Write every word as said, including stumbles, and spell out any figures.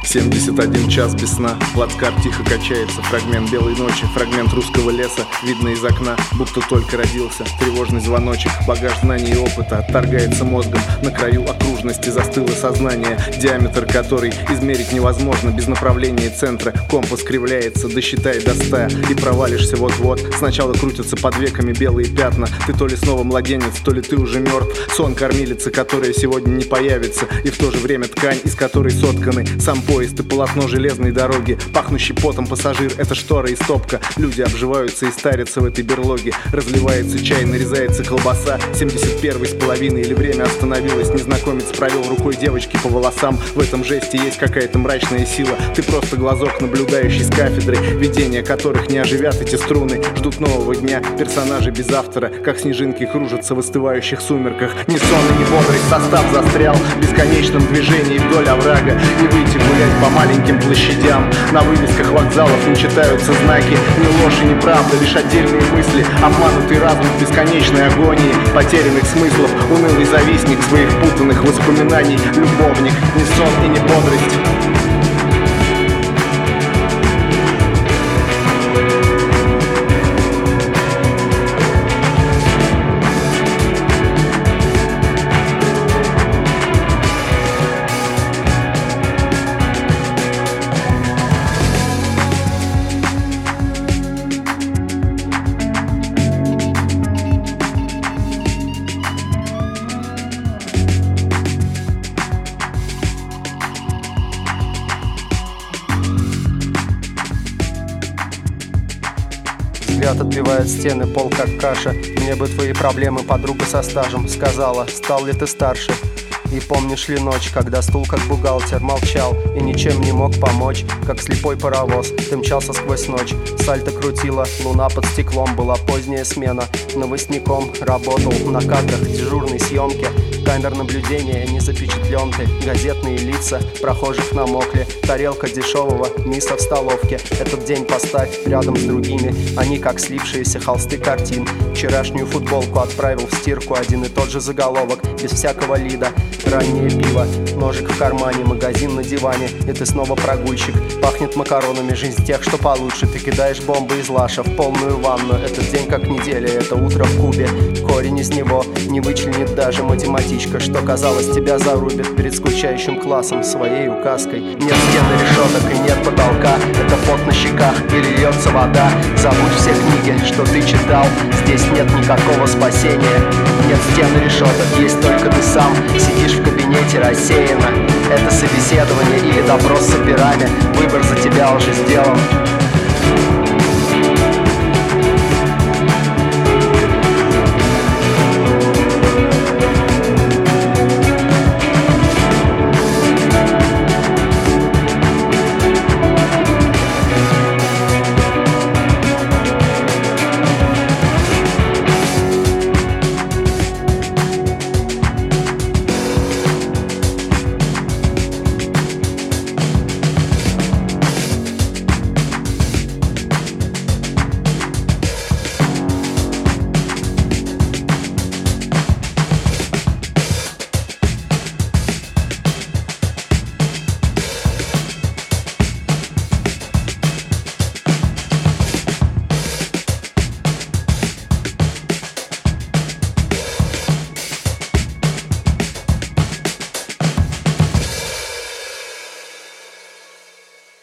семьдесят один час без сна, плацкарт тихо качается. Фрагмент белой ночи, фрагмент русского леса. Видно из окна, будто только родился. Тревожный звоночек, багаж знаний и опыта отторгается мозгом. На краю окружности застыло сознание, диаметр которой измерить невозможно. Без направления центра компас кривляется, досчитай до ста и провалишься вот-вот. Сначала крутятся под веками белые пятна. Ты то ли снова младенец, то ли ты уже мертв. Сон кормилицы, которая сегодня не появится. И в то же время ткань, из которой сотканы сам поезд и полотно железной дороги. Пахнущий потом пассажир — это штора и стопка. Люди обживаются и старятся в этой берлоге. Разливается чай, нарезается колбаса. Семьдесят первый с половиной или время остановилось. Незнакомец провел рукой девочки по волосам. В этом жесте есть какая-то мрачная сила. Ты просто глазок, наблюдающий с кафедры, видения которых не оживят эти струны. Ждут нового дня персонажи без автора, как снежинки кружатся в остывающих сумерках. Ни сон и ни бодрость, состав застрял в бесконечном движении вдоль оврага. Не выйти гулять по маленьким площадям. На вывесках вокзалов не читаются знаки. Ни ложь и ни правда, лишь отдельные мысли. Обманутый разум в бесконечной агонии потерянных смыслов. Унылый завистник своих путанных воспоминаний. Любовник, ни сон и ни бодрость. Взгляд отбивает стены, пол как каша. Мне бы твои проблемы, подруга со стажем. Сказала, стал ли ты старше? И помнишь ли ночь, когда стул как бухгалтер молчал и ничем не мог помочь, как слепой паровоз, ты мчался сквозь ночь. Сальто крутила, луна под стеклом, была поздняя смена. Новостником работал на кадрах дежурной съемки. Камер наблюдения не запечатлен ты. Газетные лица прохожих намокли. Тарелка дешевого миса в столовке. Этот день поставь рядом с другими. Они как слившиеся холсты картин. Вчерашнюю футболку отправил в стирку. Один и тот же заголовок, без всякого лида. Раннее пиво, ножик в кармане, магазин на диване. И ты снова прогульщик. Пахнет макаронами, жизнь тех, что получше. Ты кидаешь бомбы из лаша в полную ванну. Этот день как неделя, это утро в Кубе. Корень из него не вычленит даже математически. Что, казалось, тебя зарубит перед скучающим классом своей указкой. Нет стен и решеток и нет потолка. Это пот на щеках или льется вода. Забудь все книги, что ты читал. Здесь нет никакого спасения. Нет стен и решеток, есть только ты сам. Сидишь в кабинете рассеянно. Это собеседование или допрос с операми. Выбор за тебя уже сделан.